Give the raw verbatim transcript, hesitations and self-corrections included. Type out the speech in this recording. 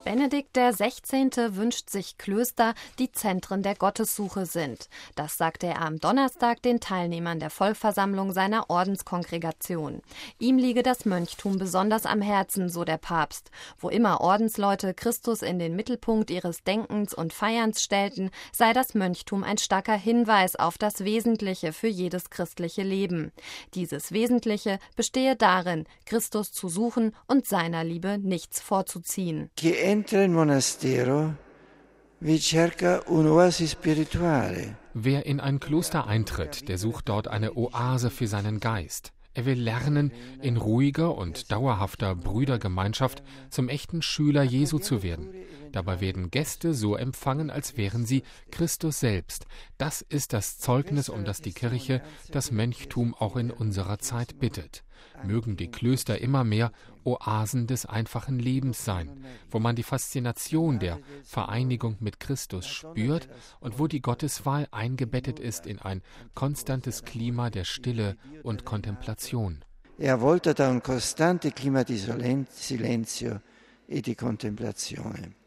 Benedikt der Sechzehnte wünscht sich Klöster, die Zentren der Gottessuche sind. Das sagte er am Donnerstag den Teilnehmern der Vollversammlung seiner Ordenskongregation. Ihm liege das Mönchtum besonders am Herzen, so der Papst. Wo immer Ordensleute Christus in den Mittelpunkt ihres Denkens und Feierns stellten, sei das Mönchtum ein starker Hinweis auf das Wesentliche für jedes christliche Leben. Dieses Wesentliche bestehe darin, Christus zu suchen und seiner Liebe nichts vorzuziehen. Entra in monastero, vi cerca un'oasi spirituale. Wer in ein Kloster eintritt, der sucht dort eine Oase für seinen Geist. Er will lernen, in ruhiger und dauerhafter Brüdergemeinschaft zum echten Schüler Jesu zu werden. Dabei werden Gäste so empfangen, als wären sie Christus selbst. Das ist das Zeugnis, um das die Kirche das Mönchtum auch in unserer Zeit bittet. Mögen die Klöster immer mehr Oasen des einfachen Lebens sein, wo man die Faszination der Vereinigung mit Christus spürt und wo die Gotteswahl eingebettet ist in ein konstantes Klima der Stille und Kontemplation. E avvolta da un costante clima di silenzio e di contemplazione.